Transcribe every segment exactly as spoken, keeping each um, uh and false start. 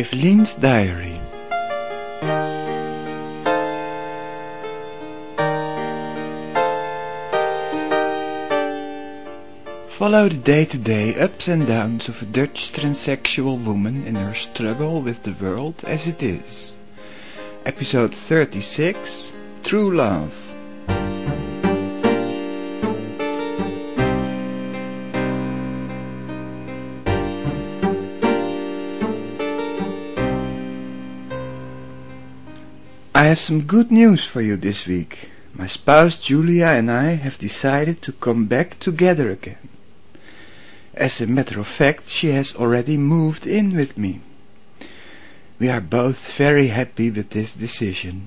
Eveline's Diary. Follow the day-to-day ups and downs of a Dutch transsexual woman in her struggle with the world as it is. Episode thirty-six, True Love. I have some good news for you this week. My spouse Julia and I have decided to come back together again. As a matter of fact, she has already moved in with me. We are both very happy with this decision.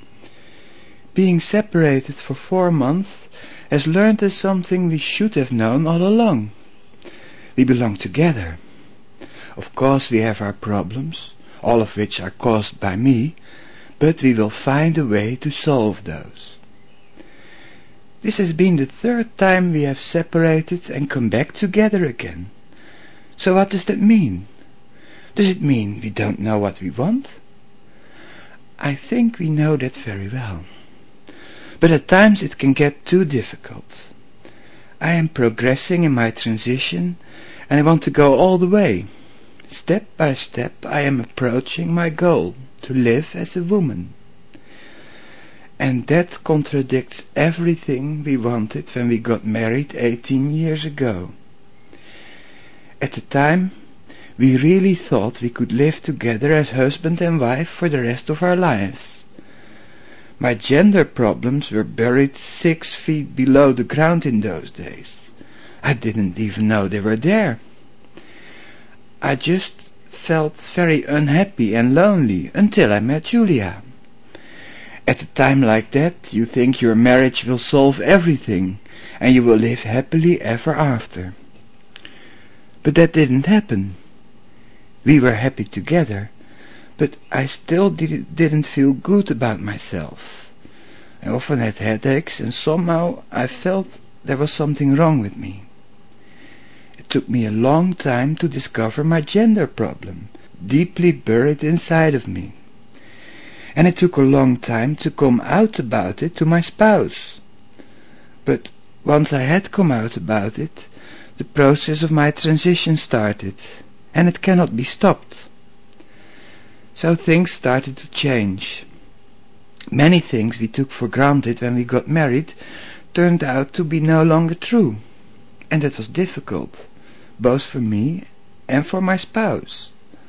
Being separated for four months has learned us something we should have known all along. We belong together. Of course we have our problems, all of which are caused by me, but we will find a way to solve those. This has been the third time we have separated and come back together again. So what does that mean? Does it mean we don't know what we want? I think we know that very well. But at times it can get too difficult. I am progressing in my transition and I want to go all the way. Step by step I am approaching my goal, to live as a woman. And that contradicts everything we wanted when we got married eighteen years ago. At the time, we really thought we could live together as husband and wife for the rest of our lives. My gender problems were buried six feet below the ground in those days. I didn't even know they were there. I just felt very unhappy and lonely until I met Julia. At a time like that, you think your marriage will solve everything and you will live happily ever after. But that didn't happen. We were happy together, but I still did, didn't feel good about myself. I often had headaches and somehow I felt there was something wrong with me. It took me a long time to discover my gender problem, deeply buried inside of me. And it took a long time to come out about it to my spouse. But once I had come out about it, the process of my transition started, and it cannot be stopped. So things started to change. Many things we took for granted when we got married turned out to be no longer true, and that was difficult, both for me and for my spouse.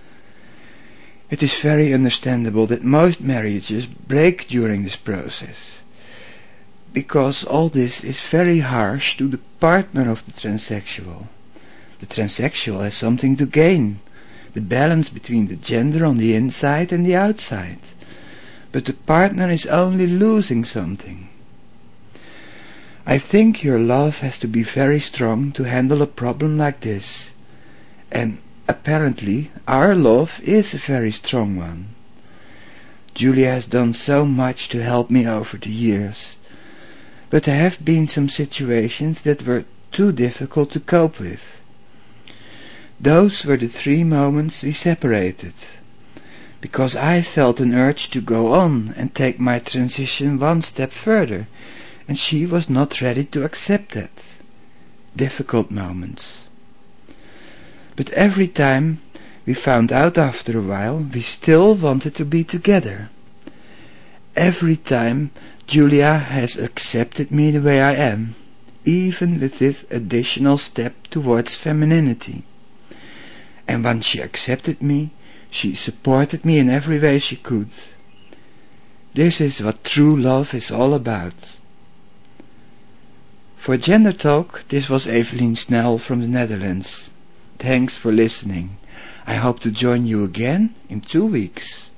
It is very understandable that most marriages break during this process, because all this is very harsh to the partner of the transsexual. The transsexual has something to gain, the balance between the gender on the inside and the outside, but the partner is only losing something. I think your love has to be very strong to handle a problem like this, and apparently our love is a very strong one. Julia has done so much to help me over the years, but there have been some situations that were too difficult to cope with. Those were the three moments we separated, because I felt an urge to go on and take my transition one step further, and she was not ready to accept that. Difficult moments. But every time we found out after a while, we still wanted to be together. Every time Julia has accepted me the way I am, even with this additional step towards femininity. And once she accepted me, she supported me in every way she could. This is what true love is all about. For Gender Talk, this was Eveline Snell from the Netherlands. Thanks for listening. I hope to join you again in two weeks.